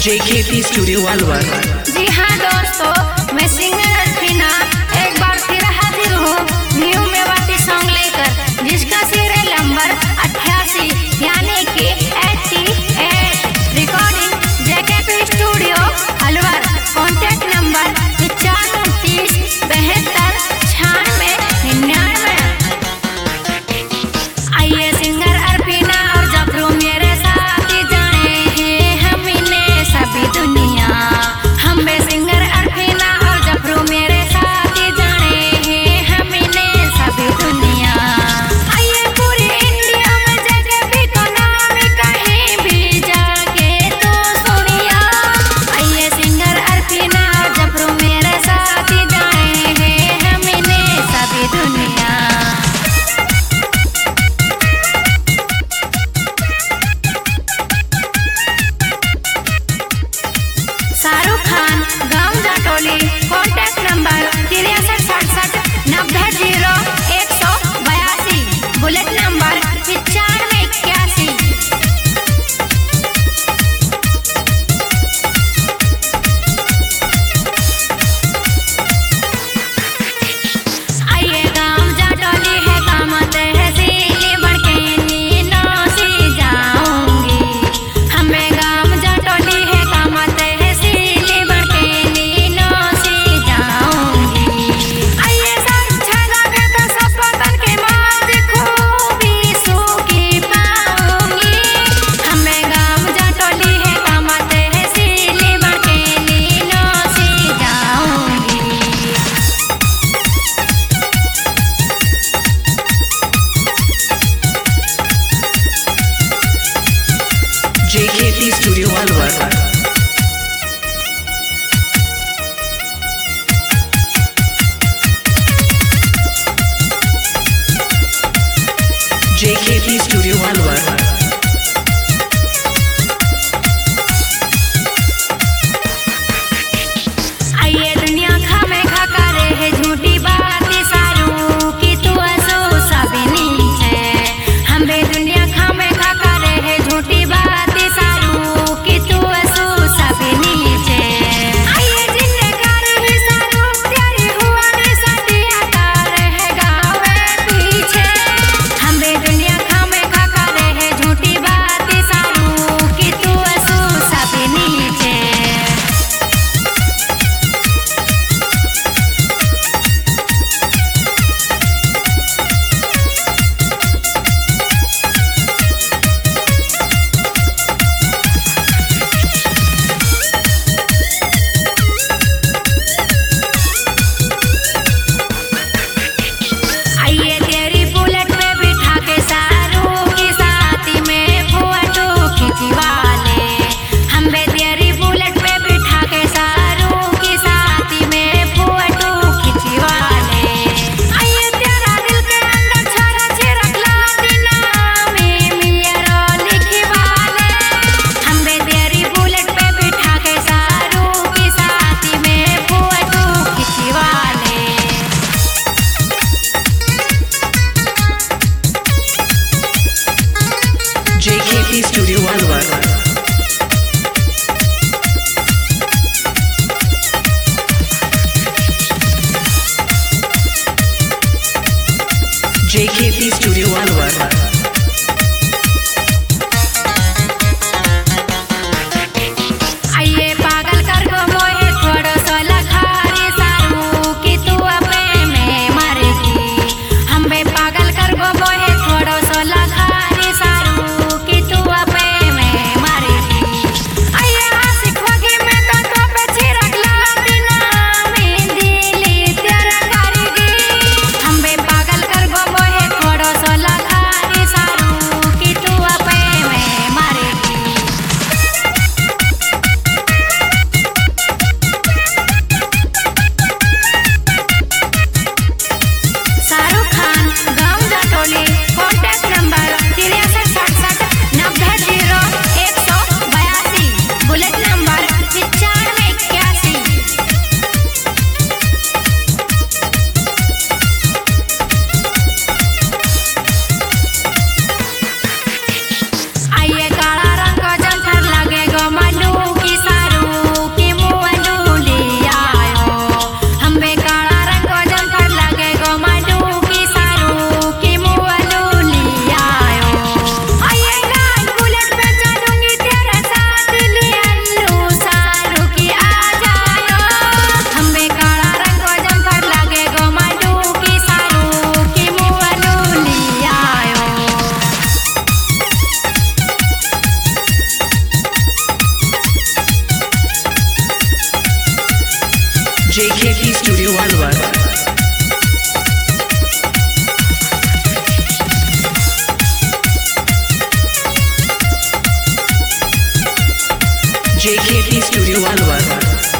जय खेती स्टूडियो अलवर। जी हाँ दोस्तों, मैं सिंगर अल्फीना एक बार फिर हाजिर हूँ न्यू मेवाती सॉन्ग लेकर, जिसका सीरियल नंबर 88 यानी कि 88। Recording JKP studio Alwar. Contact number 95 72 96 99। आइए सिंगर अल्फीना और जफरू मेरे साथ जाने हैं हम इन्हें सभी दुनिया। हम बे सिंगर अल्फीना और जफरू मेरे साथ जाने हैं हम इन्हें सभी दुनिया। आइए पूरी इंडिया में जगह भी तो नाम कहीं भी जाके तो सुनिया। आइए सिंगर अल्फीना और जफरू मेरे साथ जाने हैं हम इन्हें सभी दुनिया। शाहरुख खान, गांव Jatoli. Contact number 63 67 90 182। Bullet number 95 81। आइए गांव जाटोली है काम तहसील बढ़ के नीनों से जाऊंगी। हमें गांव जाटोली है काम तहसील बढ़ के नीनों से खेती स्टूडियो अलवर।